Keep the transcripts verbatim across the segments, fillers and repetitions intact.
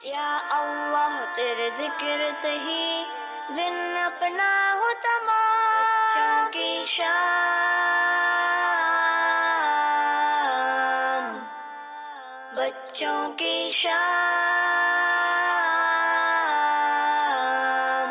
یا اللہ تیرے ذکر سے ہی دن اپنا ہو تمام، بچوں کی شام، بچوں کی شام۔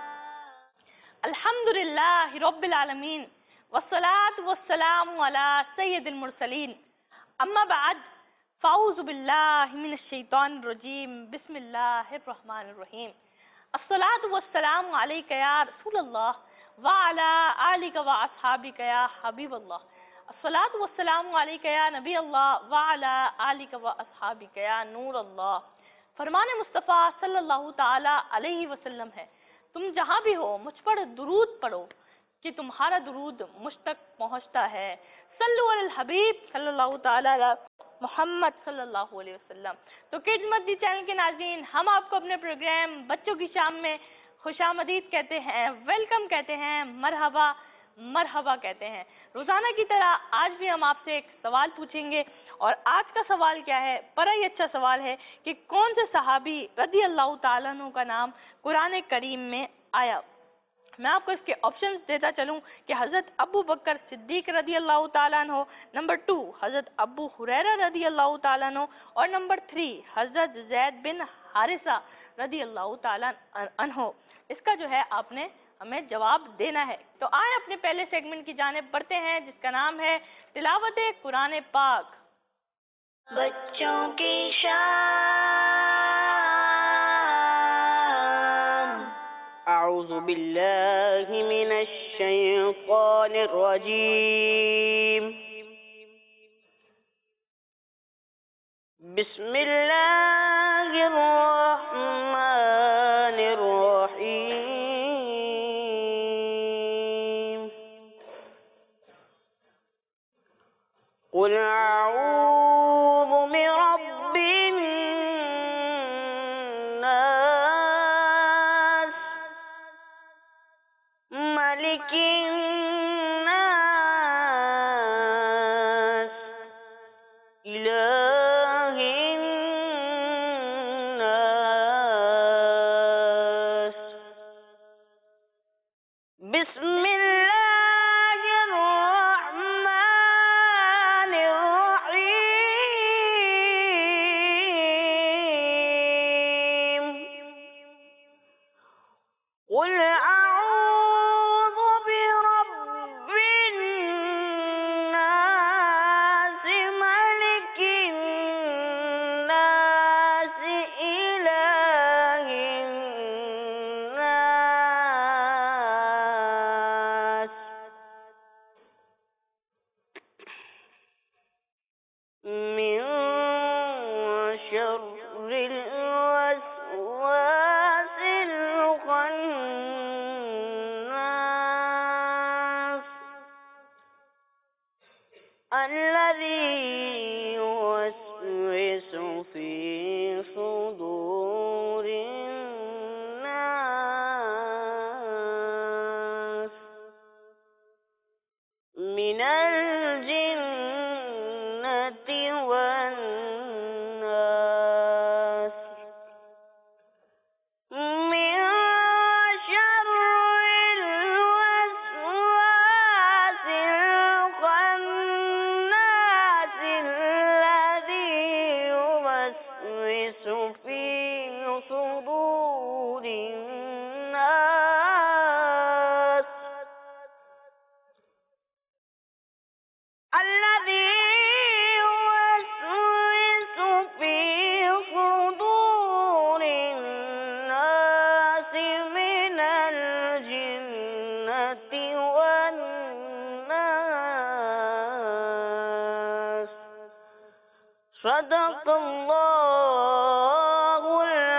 الحمدللہ رب العالمین والصلاة والسلام علی سید المرسلین، اما بعد فاعوذ باللہ من الشیطان الرجیم، بسم اللہ الرحمن الرحیم۔ الصلاة والسلام علیک یا رسول اللہ وعلی آلک واصحابک یا حبیب اللہ، الصلاة والسلام علیک یا نبی اللہ وعلی آلک واصحابک یا نور اللہ۔ فرمان مصطفیٰ صلی اللہ تعالی علیہ وسلم ہے، تم جہاں بھی ہو مجھ پر درود پڑھو کہ تمہارا درود مجھ تک پہنچتا ہے۔ صلو علی الحبیب صلی اللہ تعالی علی محمد صلی اللہ علیہ وسلم۔ تو کڈز مدنی چینل کے ناظرین، ہم آپ کو اپنے پروگرام بچوں کی شام میں خوش آمدید کہتے ہیں، ویلکم کہتے ہیں، مرحبا مرحبا کہتے ہیں۔ روزانہ کی طرح آج بھی ہم آپ سے ایک سوال پوچھیں گے، اور آج کا سوال کیا ہے؟ بڑا ہی اچھا سوال ہے کہ کون سے صحابی رضی اللہ تعالیٰ عنہ کا نام قرآن کریم میں آیا؟ میں آپ کو اس کے آپشنز دیتا چلوں کہ حضرت ابو بکر صدیق رضی اللہ تعالیٰ عنہ، نمبر ٹو حضرت ابو ہریرہ رضی اللہ تعالیٰ عنہ، اور نمبر تھری حضرت زید بن حارثہ رضی اللہ تعالیٰ عنہ۔ اس کا جو ہے آپ نے ہمیں جواب دینا ہے۔ تو آئے اپنے پہلے سیگمنٹ کی جانب بڑھتے ہیں، جس کا نام ہے تلاوت قرآن پاک۔ بچوں کی شام۔ اعوذ باللہ من الشیطان الرجیم، بسم اللہ الرحمن الرحیم، قل اعوذ برب الناس، ملک الناس، الہ الناس، بسم اللہ الرحمن الرحیم، قل اعوذ برب الناس، ملک الناس، الہ الناس، من شر الوسواس الخناس، الذي يوسوس في صدور الناس من الجنة والناس، من شر الوسواس الخناس، الذي يوسوس في صدور الناس، الذي يوسوس في صدور الناس من الجنة والناس۔ صدق اللہ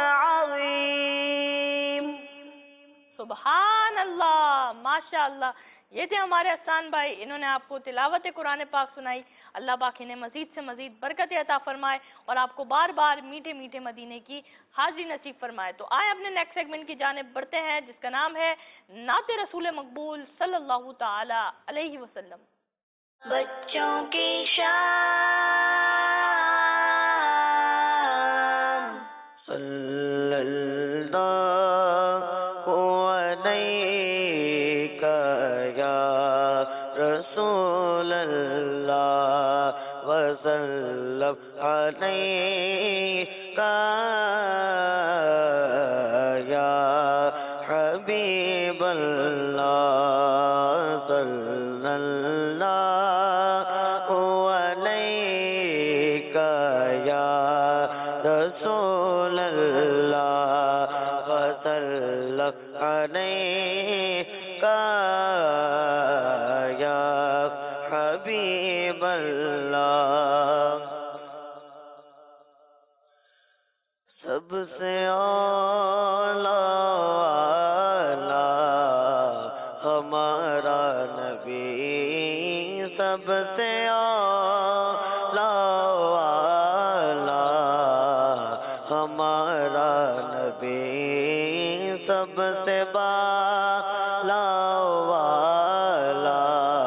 العظیم۔ سبحان اللہ، ماشاء اللہ۔ یہ تھے ہمارے احسان بھائی، انہوں نے آپ کو تلاوت قرآن پاک سنائی۔ اللہ پاک انہیں مزید سے مزید برکت عطا فرمائے اور آپ کو بار بار میٹھے میٹھے مدینے کی حاضری نصیب فرمائے۔ تو آئے اپنے نیکسٹ سیگمنٹ کی جانب بڑھتے ہیں، جس کا نام ہے نعت رسول مقبول صلی اللہ تعالی علیہ وسلم۔ بچوں کی شام۔ علیک یا حبیب اللہ صلی اللہ علیک یا رسول اللہ وصلی علیک یا حبیب اللہ. سب سے اعلیٰ ہمارا نبی، سب سے اعلیٰ ہمارا نبی، سب سے بالا والا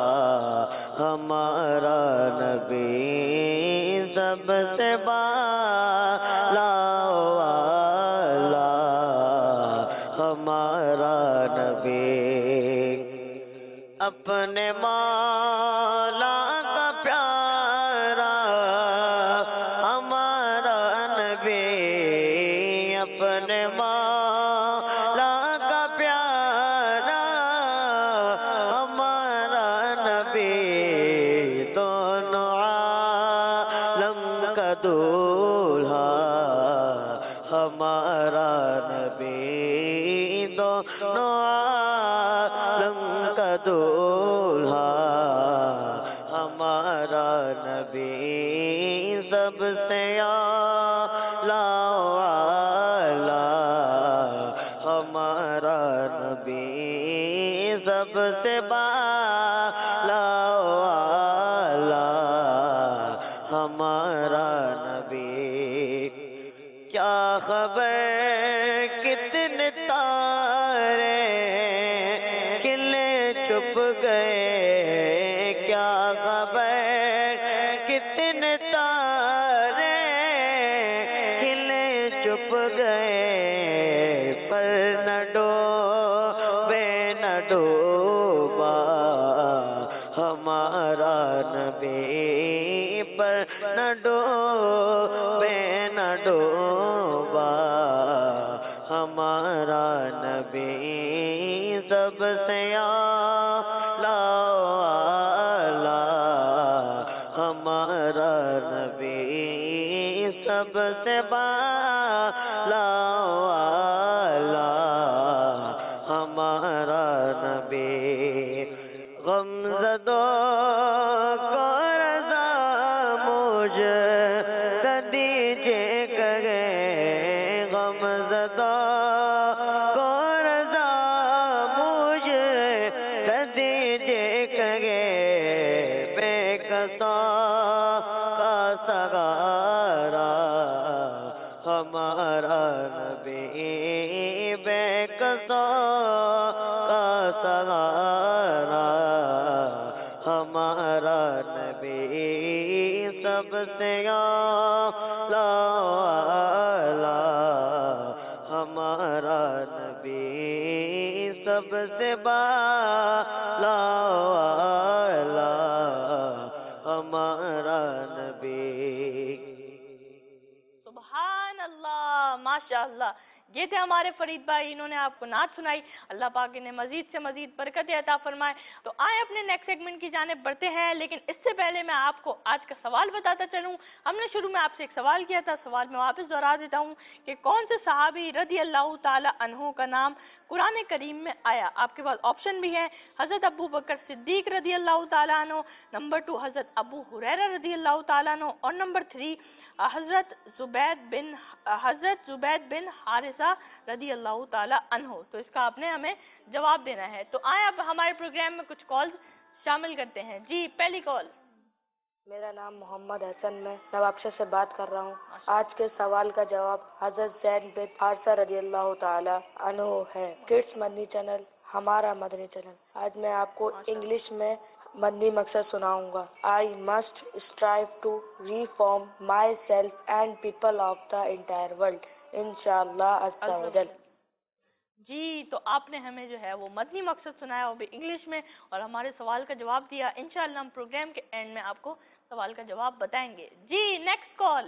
ہمارا نبی، سب سے بالا والا ہمارا نبی. اپنے مولا کا پیارا ہمارا نبی، اپنے مولا کا پیارا ہمارا نبی، دونوں عالم کا دولہا ہمارا نبی، دونوں عالم کا دولہا ہمارا نبی، سب سے اعلیٰ ہمارا نبی، سب سے بالا والا ہمارا نبی. کیا خبر کتنے تارے کھلے چھپ گئے، کیا خبر کتنے تارے کھلے چھپ گئے، پر نہ ڈوبے نہ ڈوبا ہمارا نبی، پر نہ ڈوبے نہ ڈوبا ہمارا نبی، سب سے اعلیٰ ہمارا نبی، سب سے بالا والا ہمارا نبی. غمزدوں کو رضا مجھ دیجیے کرے، غمزدوں کو رضا مجھ دیجیے کرے، بے کسوں کا سہارا ہمارا نبی، بے کسوں کا سہارا ہمارا نبی، سب سے اعلیٰ ہمارا نبی، سب سے بالا والا ہمارا نبی. سبحان اللہ، ماشاء اللہ. یہ تھے ہمارے فرید بھائی، انہوں نے آپ کو نعت سنائی. اللہ پاک انہیں مزید سے مزید برکت عطا فرمائے. تو آئے اپنے نیکسٹ سیگمنٹ کی جانب بڑھتے ہیں، لیکن اس سے پہلے میں آپ کو آج کا سوال بتاتا چلوں. ہم نے شروع میں آپ سے ایک سوال کیا تھا، سوال میں واپس دہرا دیتا ہوں کہ کون سے صحابی رضی اللہ تعالی عنہ کا نام قرآن کریم میں آیا. آپ کے پاس آپشن بھی ہے، حضرت ابو بکر صدیق رضی اللہ تعالیٰ عنہ، نمبر ٹو حضرت ابو ہریرہ رضی اللہ تعالیٰ عنہ، اور نمبر تھری حضرت زبید بن حضرت زبید بن حارثہ رضی اللہ تعالیٰ عنہ. تو اس کا آپ نے ہمیں جواب دینا ہے. تو آئے اب ہمارے پروگرام میں کچھ کالز شامل کرتے ہیں. جی پہلی کال. میرا نام محمد حسن، میں نوابشہ سے بات کر رہا ہوں. آج کے سوال کا جواب حضرت زید بن حارثہ رضی اللہ تعالی عنہ ہے. کڈس مدنی چینل ہمارا مدنی چینل. آج میں آپ کو انگلش میں مدنی مقصد سناؤں گا. I must strive to reform myself and people of the entire world انشاءاللہ عز و جل. جی تو آپ نے ہمیں جو ہے وہ مدنی مقصد سنایا، وہ بھی انگلش میں، اور ہمارے سوال کا جواب دیا. انشاءاللہ ہم پروگرام کے اینڈ میں آپ کو سوال کا جواب بتائیں گے. جی نیکسٹ کال.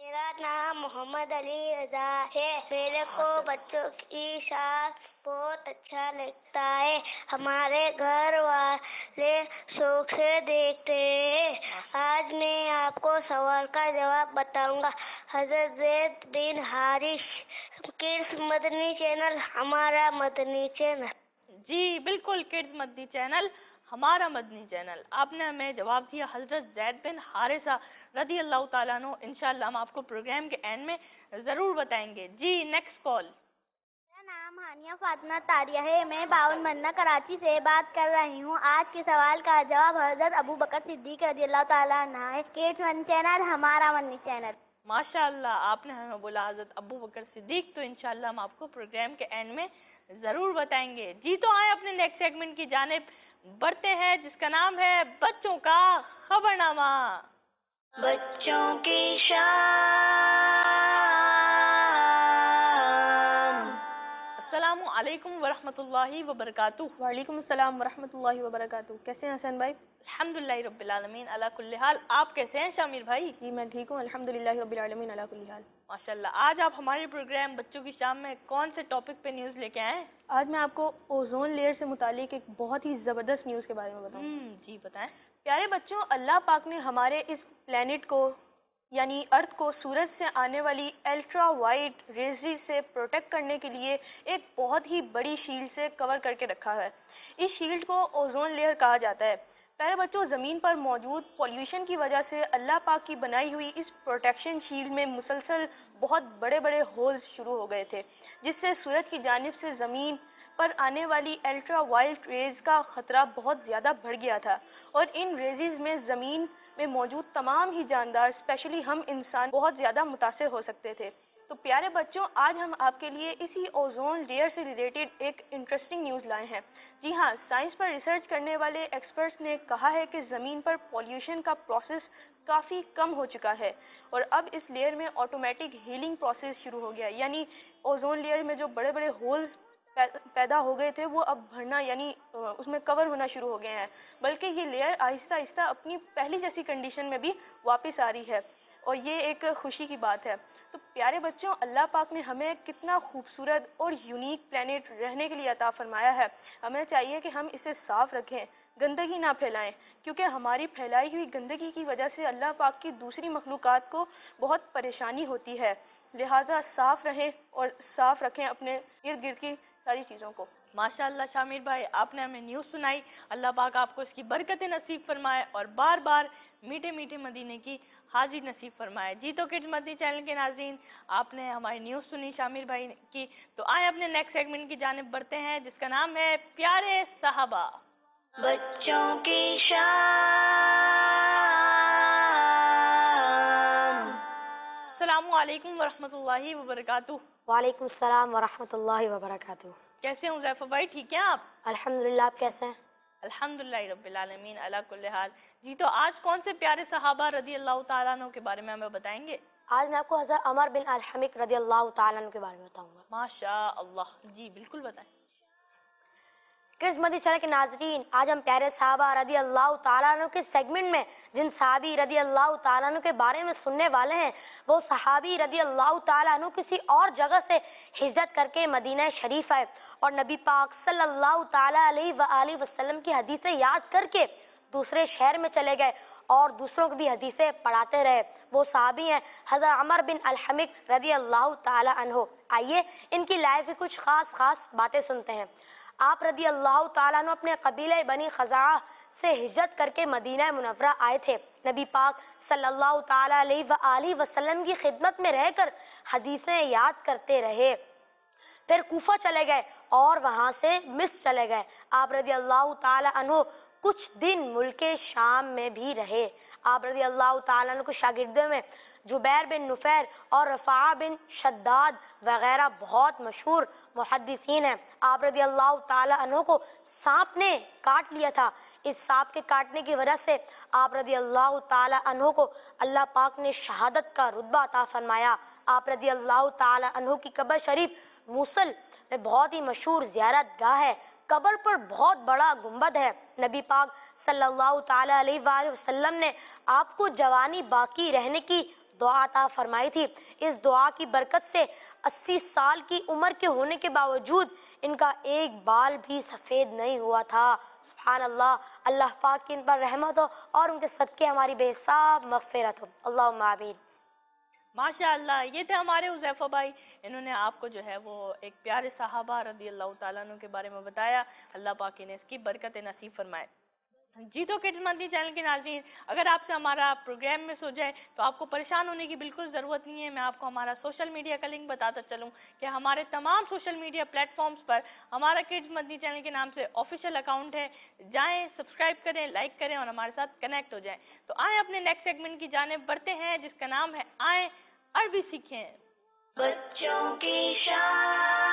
میرا نام محمد علی رضا ہے. میرے کو بچوں کی شاعری بہت اچھا لگتا ہے. ہمارے گھر والے شوق سے دیکھتے ہیں. آج میں آپ کو سوال کا جواب بتاؤں گا. حضرت زید بن حارث کڈس مدنی چینل ہمارا مدنی چینل. جی بالکل، کڈز مدنی چینل ہمارا مدنی چینل. آپ نے ہمیں جواب دیا حضرت زید بن حارثہ رضی اللہ تعالیٰ عنہ. انشاءاللہ ہم آپ کو پروگرام کے اینڈ میں ضرور بتائیں گے. جی نیکسٹ کال. میرا نام ہانیہ فاطمہ طاریہ ہے. میں باون منا کراچی سے بات کر رہی ہوں. آج کے سوال کا جواب حضرت ابو بکر صدیق رضی اللہ تعالیٰ عنہ ہے. کڈس مدنی چینل ہمارا مدنی چینل. ماشاء اللہ آپ نے ہمیں بولا حضرت ابو بکر صدیق. تو انشاءاللہ ہم آپ کو پروگرام کے اینڈ میں ضرور بتائیں گے. جی تو آئے اپنے نیکسٹ سیگمنٹ کی جانب بڑھتے ہیں جس کا نام ہے بچوں کا خبر نامہ. بچوں کی شان. السلام علیکم ورحمۃ اللہ وبرکاتہ. وعلیکم السلام ورحمۃ اللہ وبرکاتہ. کیسے ہیں حسین بھائی؟ الحمدللہ رب العالمین علی کل حال. آپ کیسے ہیں شامر بھائی؟ جی میں ٹھیک ہوں الحمدللہ رب العالمین علی کل حال. ماشاءاللہ. آج آپ ہمارے پروگرام بچوں کی شام میں کون سے ٹاپک پہ نیوز لے کے آئے ہیں؟ آج میں آپ کو اوزون لیئر سے متعلق ایک بہت ہی زبردست نیوز کے بارے میں بتاؤں گا. جی بتائیں. پیارے بچوں، اللہ پاک نے ہمارے اس پلینٹ کو یعنی ارتھ کو سورج سے آنے والی الٹرا وائٹ ریزز سے پروٹیکٹ کرنے کے لیے ایک بہت ہی بڑی شیلڈ سے کور کر کے رکھا ہے. اس شیلڈ کو اوزون لیئر کہا جاتا ہے. پیارے بچوں، زمین پر موجود پولیوشن کی وجہ سے اللہ پاک کی بنائی ہوئی اس پروٹیکشن شیلڈ میں مسلسل بہت بڑے بڑے ہولز شروع ہو گئے تھے، جس سے سورج کی جانب سے زمین پر آنے والی الٹرا وائلٹ ریز کا خطرہ بہت زیادہ بڑھ گیا تھا. اور ان ریزز میں زمین میں موجود تمام ہی جاندار اسپیشلی ہم انسان بہت زیادہ متاثر ہو سکتے تھے. تو پیارے بچوں، آج ہم آپ کے لیے اسی اوزون لیئر سے ریلیٹڈ ایک انٹرسٹنگ نیوز لائے ہیں. جی ہاں، سائنس پر ریسرچ کرنے والے ایکسپرٹس نے کہا ہے کہ زمین پر پولیوشن کا پروسیس کافی کم ہو چکا ہے اور اب اس لیئر میں آٹومیٹک ہیلنگ پروسیس شروع ہو گیا. یعنی اوزون لیئر میں جو بڑے بڑے ہولز پیدا ہو گئے تھے وہ اب بھرنا یعنی اس میں کور ہونا شروع ہو گئے ہیں، بلکہ یہ لیئر آہستہ آہستہ اپنی پہلی جیسی کنڈیشن میں بھی واپس آ رہی ہے اور یہ ایک خوشی کی بات ہے. تو پیارے بچوں، اللہ پاک نے ہمیں کتنا خوبصورت اور یونیک پلینٹ رہنے کے لیے عطا فرمایا ہے. ہمیں چاہیے کہ ہم اسے صاف رکھیں، گندگی نہ پھیلائیں، کیونکہ ہماری پھیلائی ہوئی گندگی کی وجہ سے اللہ پاک کی دوسری مخلوقات کو بہت پریشانی ہوتی ہے. لہٰذا صاف رہیں اور صاف رکھیں اپنے ارد گرد کی ساری چیزوں کو. ماشاء اللہ شامر بھائی، آپ نے ہمیں نیوز سنائی. اللہ پاک آپ کو اس کی برکتیں نصیب فرمائے اور بار بار میٹھے میٹھے مدینے کی حاضری نصیب فرمائے. جی تو کڈز مدنی چینل کے ناظرین، آپ نے ہماری نیوز سنی شامر بھائی کی. تو آئے اپنے نیکسٹ سیگمنٹ کی جانب بڑھتے ہیں جس کا نام ہے پیارے صحابہ. بچوں کی شان. السلام علیکم ورحمۃ اللہ وبرکاتہ. وعلیکم السلام ورحمۃ اللہ وبرکاتہ. کیسے ہیں حذیفہ بھائی؟ ٹھیک ہیں آپ؟ الحمدللہ. آپ کیسے ہیں؟ الحمدللہ رب العالمین علی کل حال. جی تو آج کون سے پیارے صحابہ رضی اللہ تعالیٰ عنہ کے بارے میں ہمیں بتائیں گے؟ آج میں آپ کو حضرت عمر بن الحمق رضی اللہ تعالیٰ عنہ کے بارے میں بتاؤں گا. ماشاء اللہ. جی بالکل بتائیں. کڈز مدنی چینل کے ناظرین، آج ہم پیارے صحابہ رضی اللہ تعالیٰ عنہ کے سیگمنٹ میں جن صحابی رضی اللہ تعالیٰ عنہ کے بارے میں سننے والے ہیں وہ صحابی رضی اللہ تعالیٰ عنہ کسی اور جگہ سے ہجرت کر کے مدینہ شریف آئے اور نبی پاک صلی اللہ تعالیٰ علیہ وآلہ وسلم کی حدیثیں یاد کر کے دوسرے شہر میں چلے گئے اور دوسروں کو بھی حدیثیں پڑھاتے رہے. وہ صحابی ہیں حضرت عمر بن الحمق رضی اللہ تعالیٰ عنہ. آئیے ان کی لائف کی کچھ خاص خاص باتیں سنتے ہیں. آپ رضی اللہ تعالیٰ عنہ اپنے قبیلہ بنی خزاعہ سے ہجرت کر کے مدینہ منورہ آئے تھے. نبی پاک صلی اللہ تعالیٰ علیہ وآلہ وسلم کی خدمت میں رہ کر حدیثیں یاد کرتے رہے. پھر کوفہ چلے گئے اور وہاں سے مصر چلے گئے. آپ رضی اللہ تعالیٰ عنہ کچھ دن ملک شام میں بھی رہے. آپ رضی اللہ تعالیٰ عنہ کو شاگردوں میں جبیر بن نفیر اور رفاعہ بن شداد وغیرہ بہت مشہور محدثین ہیں. آپ رضی اللہ تعالیٰ عنہ کو سانپ نے کاٹ لیا تھا. اس سانپ کے کاٹنے کی وجہ سے آپ رضی اللہ تعالیٰ عنہ کو اللہ پاک نے شہادت کا رتبہ عطا فرمایا. آپ رضی اللہ تعالیٰ عنہ کی قبر شریف موصل میں بہت ہی مشہور زیارت گاہ ہے. قبر پر بہت بڑا گنبد ہے. نبی پاک صلی اللہ تعالیٰ علیہ وآلہ وسلم نے آپ کو جوانی باقی رہنے کی دعا عطا فرمائی تھی. اس دعا کی برکت سے اسی سال کی عمر کے ہونے کے باوجود ان کا ایک بال بھی سفید نہیں ہوا تھا. سبحان اللہ. اللہ پاک کی ان پر رحمت ہو اور ان کے صدقے ہماری بے حساب مغفرت ہو. اللہم آمین. ماشاء اللہ. یہ تھے ہمارے حذیفہ بھائی. انہوں نے آپ کو جو ہے وہ ایک پیارے صحابہ رضی اللہ تعالیٰ عنہ کے بارے میں بتایا. اللہ پاک نے اس کی برکت نصیب فرمائے. جی تو کڈز مدنی چینل کے ناظرین, اگر آپ سے ہمارا پروگرام مس ہو جائے تو آپ کو پریشان ہونے کی بالکل ضرورت نہیں ہے. میں آپ کو ہمارا سوشل میڈیا کا لنک بتاتا چلوں کہ ہمارے تمام سوشل میڈیا پلیٹ فارمز پر ہمارا کڈز مدنی چینل کے نام سے آفیشیل اکاؤنٹ ہے. جائیں, سبسکرائب کریں, لائک کریں اور ہمارے ساتھ کنیکٹ ہو جائیں. تو آئیں اپنے نیکسٹ سیگمنٹ کی جانب بڑھتے ہیں جس کا نام ہے آئیں عربی سیکھیں. بچوں کی شان.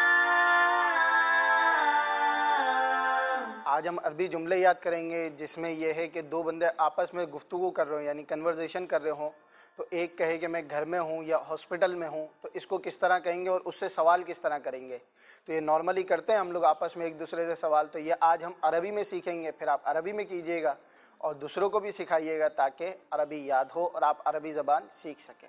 آج ہم عربی جملے یاد کریں گے جس میں یہ ہے کہ دو بندے آپس میں گفتگو کر رہے ہوں یعنی کنورزیشن کر رہے ہوں. تو ایک کہے کہ میں گھر میں ہوں یا ہاسپٹل میں ہوں, تو اس کو کس طرح کہیں گے اور اس سے سوال کس طرح کریں گے. تو یہ نارملی کرتے ہیں ہم لوگ آپس میں ایک دوسرے سے سوال. تو یہ آج ہم عربی میں سیکھیں گے, پھر آپ عربی میں کیجیے گا اور دوسروں کو بھی سکھائیے گا تاکہ عربی یاد ہو اور آپ عربی زبان سیکھ سکیں.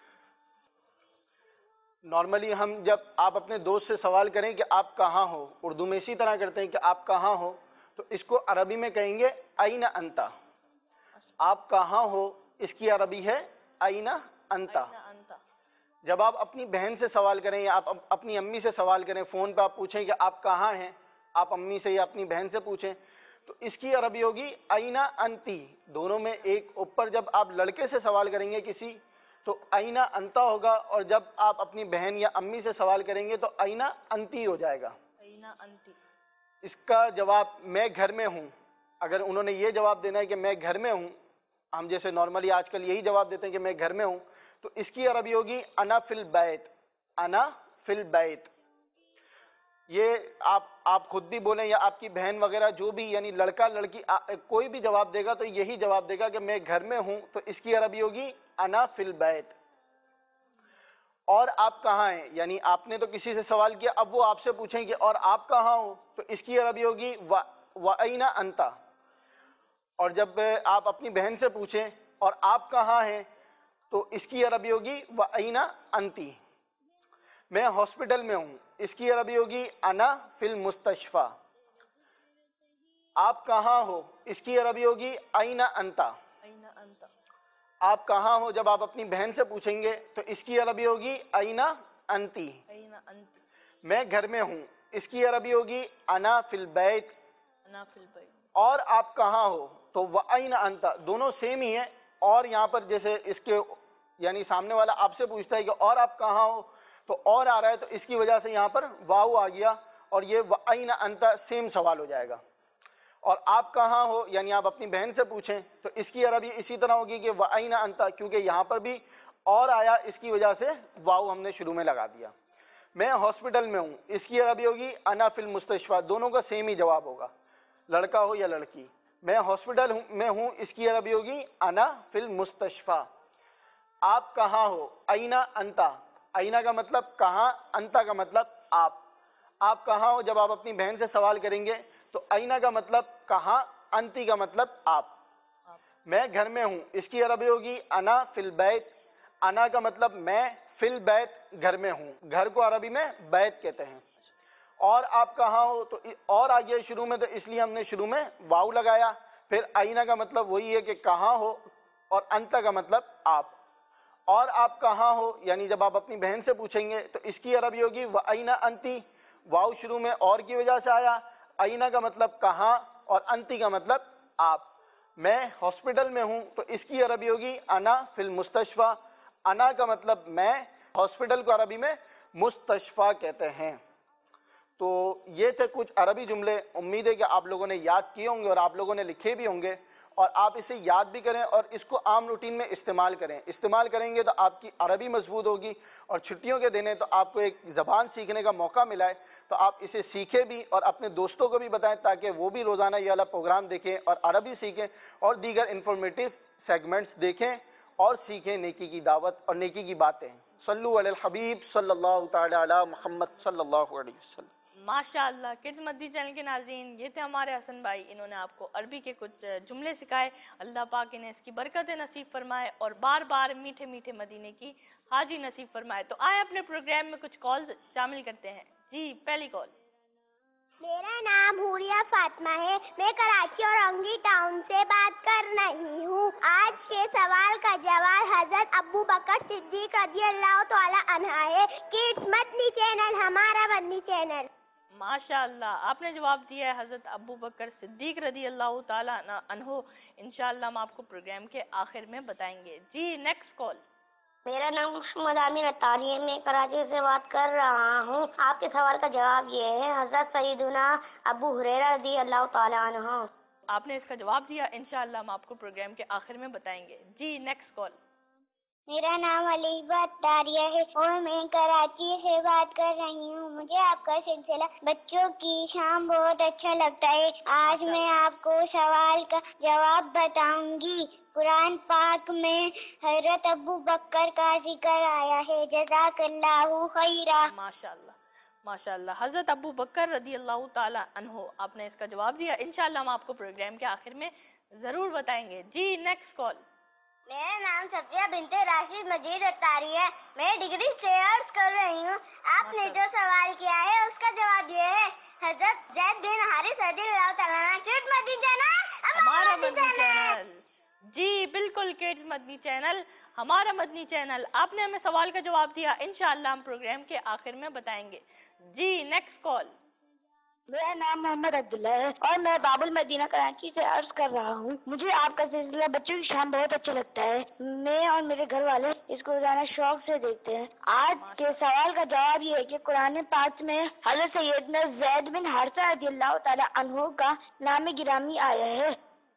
نارملی ہم جب آپ اپنے دوست سے سوال کریں کہ آپ کہاں ہو, اردو میں اسی طرح کرتے ہیں کہ آپ کہاں ہو, تو اس کو عربی میں کہیں گے این انتا. آپ کہاں ہو اس کی عربی ہے این انتا. جب آپ اپنی بہن سے سوال کریں یا آپ اپنی امی سے سوال کریں, فون پہ آپ پوچھیں کہ آپ کہاں ہیں, آپ امی سے یا اپنی بہن سے پوچھیں, تو اس کی عربی ہوگی این انتی. دونوں میں ایک اوپر جب آپ لڑکے سے سوال کریں گے کسی تو این انتا ہوگا, اور جب آپ اپنی بہن یا امی سے سوال کریں گے تو این انتی ہو جائے گا. این انتی. اس کا جواب میں گھر میں ہوں, اگر انہوں نے یہ جواب دینا ہے کہ میں گھر میں ہوں, ہم جیسے نارملی آج کل یہی جواب دیتے ہیں کہ میں گھر میں ہوں, تو اس کی عربی ہوگی انا فی البیت. انا فی البیت. یہ آپ آپ خود بھی بولیں یا آپ کی بہن وغیرہ جو بھی یعنی لڑکا لڑکی کوئی بھی جواب دے گا تو یہی جواب دے گا کہ میں گھر میں ہوں, تو اس کی عربی ہوگی انا فی البیت. اور آپ کہاں ہیں, یعنی آپ نے تو کسی سے سوال کیا, اب وہ آپ سے پوچھیں کہ اور آپ کہاں ہو, تو اس کی عربی ہوگی وَأَيْنَ أَنْتَ. اور جب آپ اپنی بہن سے پوچھیں اور آپ کہاں ہیں, تو اس کی عربی ہوگی وَأَيْنَ أَنْتِ. میں ہاسپٹل میں ہوں, اس کی عربی ہوگی انا فی المستشفى. آپ کہاں ہو اس کی عربی ہوگی این انتا. این انتا. آپ کہاں ہو جب آپ اپنی بہن سے پوچھیں گے تو اس کی عربی ہوگی این انتی. این انتی. میں گھر میں ہوں, اس کی عربی ہوگی انا فی البیت. انا فی البیت. اور آپ کہاں ہو تو وَأَيْنَ أَنْتَ, دونوں سیم ہی ہیں. اور یہاں پر جیسے اس کے یعنی سامنے والا آپ سے پوچھتا ہے کہ اور آپ کہاں ہو, تو اور آ رہا ہے تو اس کی وجہ سے یہاں پر واو آ گیا, اور یہ وَأَيْنَ أَنْتَ سیم سوال ہو جائے گا. اور آپ کہاں ہو یعنی آپ اپنی بہن سے پوچھیں تو اس کی عربی اسی طرح ہوگی کہ وَأَيْنَ أَنْتَ, کیونکہ یہاں پر بھی اور آیا, اس کی وجہ سے واو ہم نے شروع میں لگا دیا. میں ہاسپٹل میں ہوں, اس کی عربی ہوگی انا فی المستشفى. دونوں کا سیم ہی جواب ہوگا, لڑکا ہو یا لڑکی. میں ہاسپٹل میں ہوں, اس کی عربی ہوگی انا فی المستشفى. آپ کہاں ہو اینا انتا. اینا کا مطلب کہاں, انتا کا مطلب آپ. آپ کہاں ہو جب آپ اپنی بہن سے سوال کریں گے تو اینا کا مطلب کہاں, انتی کا مطلب آپ. میں گھر میں ہوں, اس کی عربی ہوگی انا فی البیت. انا کا مطلب میں, فی البیت گھر میں ہوں. گھر کو عربی میں بیت کہتے ہیں. اور آپ کہاں ہو تو اور آگے شروع میں, تو اس لیے ہم نے شروع میں واو لگایا. پھر اینا کا مطلب وہی ہے کہ کہاں ہو, اور انتا کا مطلب آپ. اور آپ کہاں ہو یعنی جب آپ اپنی بہن سے پوچھیں گے تو اس کی عربی ہوگی وَأَيْنَ أَنْتِ. واو شروع میں اور کی وجہ سے آیا. اینا کا مطلب کہاں اور انتی کا مطلب آپ. میں ہاسپٹل میں ہوں تو اس کی عربی ہوگی انا فی المستشفى. انا کا مطلب میں, ہاسپٹل کو عربی میں مستشفى کہتے ہیں. تو یہ تھے کچھ عربی جملے. امید ہے کہ آپ لوگوں نے یاد کیے ہوں گے اور آپ لوگوں نے لکھے بھی ہوں گے, اور آپ اسے یاد بھی کریں اور اس کو عام روٹین میں استعمال کریں. استعمال کریں گے تو آپ کی عربی مضبوط ہوگی, اور چھٹیوں کے دن تو آپ کو ایک زبان سیکھنے کا موقع ملا ہے, تو آپ اسے سیکھیں بھی اور اپنے دوستوں کو بھی بتائیں تاکہ وہ بھی روزانہ یہ والا پروگرام دیکھیں اور عربی سیکھیں اور دیگر انفارمیٹیو سیگمنٹس دیکھیں اور سیکھیں نیکی کی دعوت اور نیکی کی باتیں. صلو علی الحبیب صلی اللہ تعالی علی محمد صلی اللہ علیہ وسلم. ماشاء اللہ کڈز مدنی چینل کے ناظرین، یہ تھے ہمارے حسن بھائی، انہوں نے آپ کو عربی کے کچھ جملے سکھائے. اللہ پاک انہیں اس کی برکتیں نصیب فرمائے اور بار بار میٹھے میٹھے مدینے کی حاجی نصیب فرمائے. تو آئے اپنے پروگرام میں کچھ کالز شامل کرتے ہیں. جی پہلی کال. میرا نام حوریہ فاطمہ ہے، میں کراچی اور اونگی ٹاؤن سے بات کر رہی ہوں. آج کے سوال کا جواب حضرت ابو بکر صدیق رضی اللہ تعالی عنہ ہے. کڈز مدنی چینل ہمارا مدنی چینل. ماشاء اللہ آپ نے جواب دیا ہے حضرت ابو بکر صدیق رضی اللہ تعالیٰ عنہ. انشاءاللہ ہم آپ کو پروگرام کے آخر میں بتائیں گے. جی نیکسٹ کال. میرا نام محمد عامر اطاری ہے، میں کراچی سے بات کر رہا ہوں. آپ کے سوال کا جواب یہ ہے حضرت سیدنا ابو ہریرہ رضی اللہ تعالی عنہ. آپ نے اس کا جواب دیا، انشاءاللہ ہم آپ کو پروگرام کے آخر میں بتائیں گے. جی نیکسٹ کال. میرا نام علیبہ اطاریہ ہے اور میں کراچی سے بات کر رہی ہوں. مجھے آپ کا سلسلہ بچوں کی شام بہت اچھا لگتا ہے. آج میں آپ کو سوال کا جواب بتاؤں گی. قرآن پاک میں حضرت ابو بکر کا ذکر آیا ہے. جزاک اللہ خیرا. ماشاءاللہ ماشاءاللہ حضرت ابو بکر رضی اللہ تعالی عنہ. آپ نے اس کا جواب دیا، انشاءاللہ ہم آپ کو پروگرام کے آخر میں ضرور بتائیں گے. جی نیکسٹ کال. میرا نام صفیہ بنت راشد مجید اطاری ہے، میں ڈگری سے عرض کر رہی ہوں. آپ نے جو سوال کیا ہے اس کا جواب یہ ہے حضرت زید بن حارث رضی اللہ تعالیٰ عنہ. کڈز مدنی چینل ہمارا مدنی چینل. جی بالکل کڈز مدنی چینل ہمارا مدنی چینل. آپ نے ہمیں سوال کا جواب دیا، انشاءاللہ ہم پروگرام کے آخر میں بتائیں گے. جی نیکسٹ کال. میرا نام محمد عبداللہ ہے اور میں باب المدینہ کراچی سے عرض کر رہا ہوں. مجھے آپ کا سلسلہ بچوں کی شام بہت اچھا لگتا ہے. میں اور میرے گھر والے اس کو روزانہ شوق سے دیکھتے ہیں. آج کے سوال کا جواب یہ ہے کہ قرآن پاک میں حضرت سیدنا زید بن حارثہ رضی اللہ تعالی عنہ کا نام گرامی آیا ہے.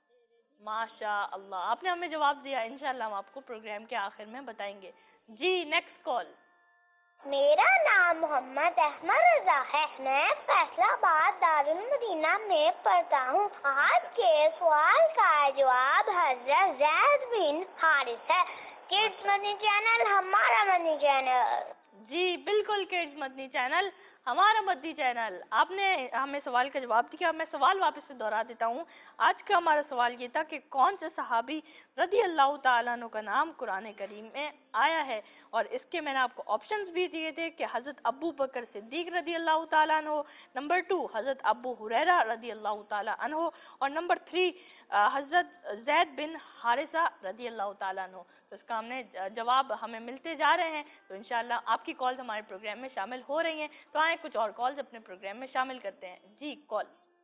ماشاء اللہ آپ نے ہمیں جواب دیا، انشاءاللہ ہم آپ کو پروگرام کے آخر میں بتائیں گے. جی نیکسٹ کال. میرا نام محمد احمد رضا ہے، میں فیصلہ آباد دارالمدینہ میں پڑھتا ہوں. آج کے سوال کا جواب حضرت زید بن حارث ہے. کڈز مدنی چینل ہمارا مدنی چینل. جی بالکل کڈز مدنی چینل ہمارا مدنی چینل. آپ نے ہمیں سوال کا جواب دیا. میں سوال واپس سے دہرا دیتا ہوں. آج کا ہمارا سوال یہ تھا کہ کون سے صحابی رضی اللہ تعالیٰ عنہ کا نام قرآن کریم میں آیا ہے، اور اس کے میں نے آپ کو آپشنز بھی دیے تھے کہ حضرت ابو بکر صدیق رضی اللہ تعالیٰ عنہ، نمبر ٹو حضرت ابو ہریرہ رضی اللہ تعالیٰ عنہ، اور نمبر تھری حضرت زید بن حارثہ رضی اللہ تعالیٰ عنہ. تو اس کا ہم نے جواب ہمیں ملتے جا رہے ہیں. تو انشاءاللہ آپ کی کالز ہمارے پروگرام میں شامل ہو رہی ہیں. تو آئیں کچھ اور کالز اپنے پروگرام میں شامل کرتے ہیں. جی کال.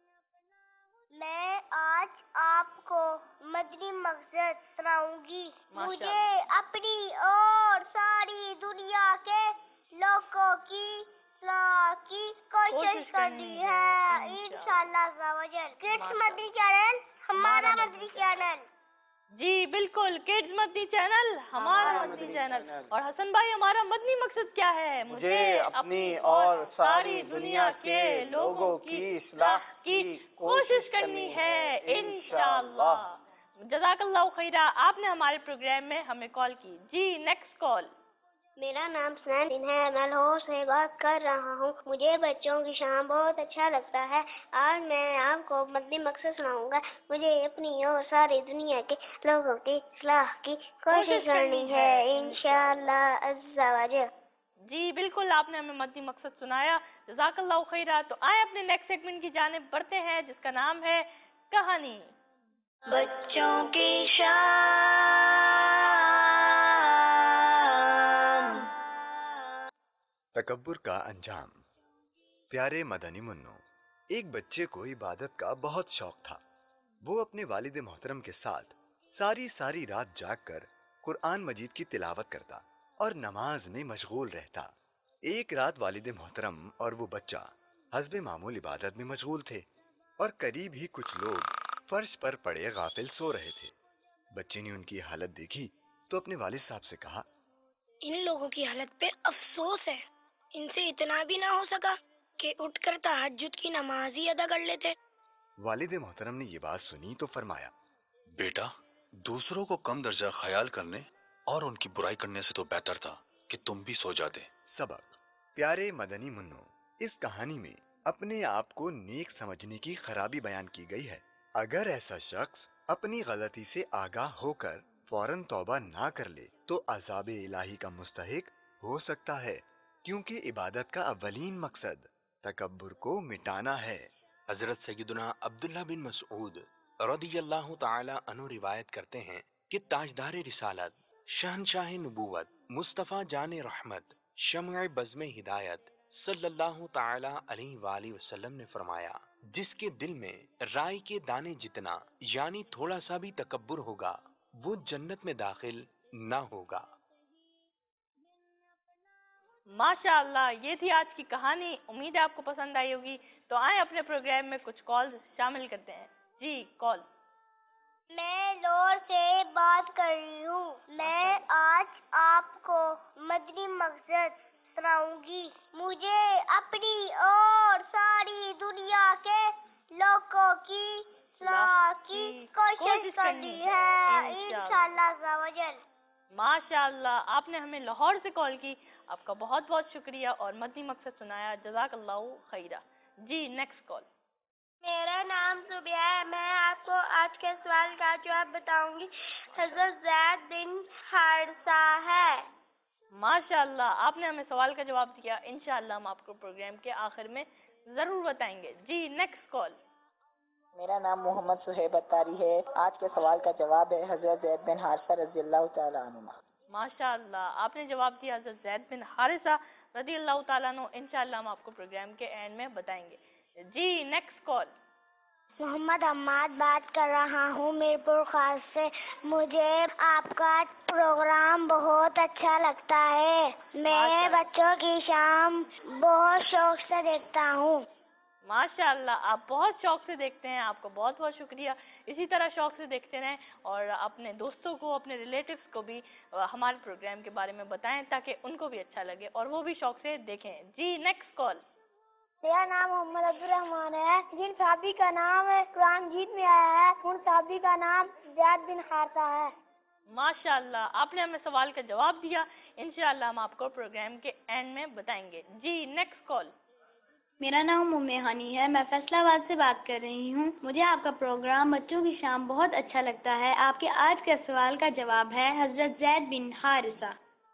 میں آج آپ کو مدنی مقصد سناؤں گی. مجھے اپنی اور ساری دنیا کے لوگوں کی اصلاح کی کوشش کرنی ہے انشاءاللہ عز و جل. کڈز مدنی چینل ہمارا مدنی چینل. جی بالکل کڈز مدنی چینل ہمارا مدنی چینل. اور حسن بھائی ہمارا مدنی مقصد کیا ہے؟ مجھے اپنی اور ساری دنیا کے لوگوں کی اصلاح کی کوشش کرنی ہے انشاءاللہ. جزاک اللہ خیرہ. آپ نے ہمارے پروگرام میں ہمیں کال کی. جی نیکسٹ کال. میرا نام سنین ہے، میں لاہور سے بات کر رہا ہوں. مجھے بچوں کی شام بہت اچھا لگتا ہے. آج میں آپ کو مدنی مقصد سناؤں گا. مجھے اپنی اور ساری دنیا کے لوگوں کی اصلاح کی کوشش کرنی ہے انشاءاللہ عز و جل. جی بالکل آپ نے ہمیں مدنی مقصد سنایا، جزاک اللہ خیرہ. تو آئے اپنے نیکسٹ سیگمنٹ کی جانب بڑھتے ہیں جس کا نام ہے کہانی. بچوں کی شام. تکبر کا انجام. پیارے مدنی منو، ایک بچے کو عبادت کا بہت شوق تھا. وہ اپنے والد محترم کے ساتھ ساری ساری رات جاگ کر قرآن مجید کی تلاوت کرتا اور نماز میں مشغول رہتا. ایک رات والد محترم اور وہ بچہ حسب معمول عبادت میں مشغول تھے اور قریب ہی کچھ لوگ فرش پر پڑے غافل سو رہے تھے. بچے نے ان کی حالت دیکھی تو اپنے والد صاحب سے کہا، ان لوگوں کی حالت پہ افسوس ہے. ان سے اتنا بھی نہ ہو سکا کہ اٹھ کر تہجد کی نماز ہی ادا کر لیتے. والد محترم نے یہ بات سنی تو فرمایا، بیٹا دوسروں کو کم درجہ خیال کرنے اور ان کی برائی کرنے سے تو بہتر تھا کہ تم بھی سو جاتے. سبق. پیارے مدنی منو، اس کہانی میں اپنے آپ کو نیک سمجھنے کی خرابی بیان کی گئی ہے۔ اگر ایسا شخص اپنی غلطی سے آگاہ ہو کر فوراً توبہ نہ کر لے تو عذاب الہی کا مستحق ہو سکتا ہے، کیونکہ عبادت کا اولین مقصد تکبر کو مٹانا ہے۔ حضرت سیدنا عبداللہ بن مسعود رضی اللہ تعالی عنہ روایت کرتے ہیں کہ تاجدار رسالت، شہنشاہ نبوت، مصطفیٰ جان رحمت، شمع بزم ہدایت صلی اللہ تعالی علیہ وآلہ وسلم نے فرمایا، جس کے دل میں رائی کے دانے جتنا یعنی تھوڑا سا بھی تکبر ہوگا وہ جنت میں داخل نہ ہوگا۔ ماشاء اللہ، یہ تھی آج کی کہانی۔ امید ہے آپ کو پسند آئی ہوگی، تو آئیں اپنے پروگرام میں کچھ کال شامل کرتے ہیں۔ جی کال۔ میں لور سے بات کر رہی ہوں۔ میں آج آپ کو مدنی مقصد سناؤں گی۔ مجھے اپنی اور ساری دنیا کے لوگوں کی اصلاح کی کوشش کرنی ہے انشاءاللہ عز و جل۔ ماشاء اللہ، آپ نے ہمیں لاہور سے کال کی، آپ کا بہت بہت شکریہ اور مدنی مقصد سنایا، جزاک اللہ خیرہ۔ جی نیکسٹ کال۔ میرا نام صبیہ ہے، میں آپ کو آج کے سوال کا جواب بتاؤں گی۔ حضرت زید بن حارثہ ہے۔ ماشاء اللہ، آپ نے ہمیں سوال کا جواب دیا، انشاءاللہ ہم آپ کو پروگرام کے آخر میں ضرور بتائیں گے۔ جی نیکسٹ کال۔ میرا نام محمد صہیب اتاری ہے، آج کے سوال کا جواب ہے حضرت زید بن حارثہ رضی اللہ تعالی عنہ۔ ماشاء اللہ، آپ نے جواب دیا حضرت زید بن حارثہ رضی اللہ تعالیٰ عنہ، انشاءاللہ ہم آپ کو پروگرام کے اینڈ میں بتائیں گے۔ جی نیکسٹ کال۔ محمد عماد بات کر رہا ہوں میر پور خاص سے۔ مجھے آپ کا پروگرام بہت اچھا لگتا ہے۔ میں بچوں کی شام بہت شوق سے دیکھتا ہوں۔ ماشاء اللہ، آپ بہت شوق سے دیکھتے ہیں، آپ کو بہت بہت شکریہ۔ اسی طرح شوق سے دیکھتے رہیں اور اپنے دوستوں کو، اپنے ریلیٹیوز کو بھی ہمارے پروگرام کے بارے میں بتائیں تاکہ ان کو بھی اچھا لگے اور وہ بھی شوق سے دیکھیں۔ جی نیکسٹ کال۔ میرا نام محمد عبد الرحمان ہے۔ جن صحابی کا نام قرآن جیت میں آیا ہے ان صحابی کا نام زید بن حارثہ ہے۔ ماشاء اللہ، آپ نے ہمیں سوال کا جواب دیا، انشاءاللہ ہم آپ کو پروگرام کے اینڈ میں بتائیں گے۔ جی نیکسٹ کال۔ میرا نام ام ہانی ہے، میں فیصل آباد سے بات کر رہی ہوں۔ مجھے آپ کا پروگرام بچوں کی شام بہت اچھا لگتا ہے۔ آپ کے آج کے سوال کا جواب ہے حضرت زید بن حارثہ۔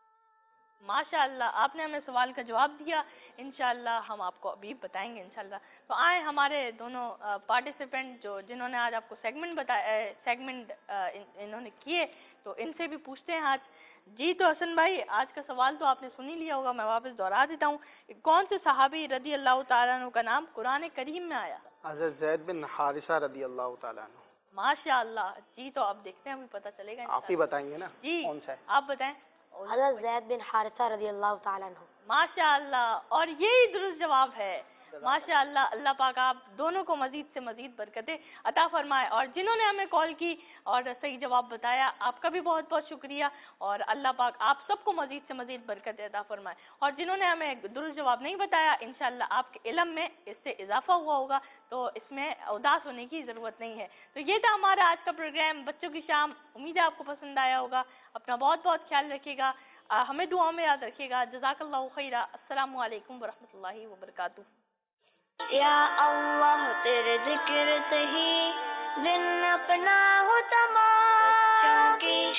ماشاء اللہ، آپ نے ہمیں سوال کا جواب دیا، انشاءاللہ ہم آپ کو ابھی بتائیں گے انشاءاللہ۔ تو آئیں ہمارے دونوں پارٹیسپینٹ جو جنہوں نے آج آپ کو سیگمنٹ بتایا سیگمنٹ انہوں نے کیے، تو ان سے بھی پوچھتے ہیں آج۔ جی تو حسن بھائی، آج کا سوال تو آپ نے سن ہی لیا ہوگا، میں واپس دوہرا دیتا ہوں۔ کون سے صحابی رضی اللہ تعالیٰ عنہ کا نام قرآن کریم میں آیا؟ حضرت زید بن حارثہ رضی اللہ تعالیٰ عنہ۔ ماشاء اللہ، جی تو آپ دیکھتے ہیں ابھی پتہ چلے گا۔ آپ ہی بتائیں گے نا جی کون سا ہے؟ آپ بتائیں۔ حضرت زید بن حارثہ رضی اللہ تعالیٰ عنہ۔ ماشاء اللہ، اور یہی درست جواب ہے۔ ماشاء اللہ، اللہ پاک آپ دونوں کو مزید سے مزید برکتیں عطا فرمائے، اور جنہوں نے ہمیں کال کی اور صحیح جواب بتایا آپ کا بھی بہت بہت شکریہ، اور اللہ پاک آپ سب کو مزید سے مزید برکتیں عطا فرمائے، اور جنہوں نے ہمیں درست جواب نہیں بتایا انشاءاللہ آپ کے علم میں اس سے اضافہ ہوا ہوگا، تو اس میں اداس ہونے کی ضرورت نہیں ہے۔ تو یہ تھا ہمارا آج کا پروگرام بچوں کی شام، امید ہے آپ کو پسند آیا ہوگا۔ اپنا بہت بہت خیال رکھیے گا، ہمیں دعاؤں میں یاد رکھیے گا۔ جزاک اللہ خیرہ۔ السلام علیکم ورحمۃ اللہ وبرکاتہ۔ یا اللہ تیرے ذکر سے ہی دن اپنا ہو تمام کی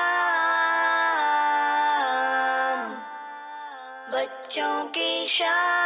شام، بچوں کی شام۔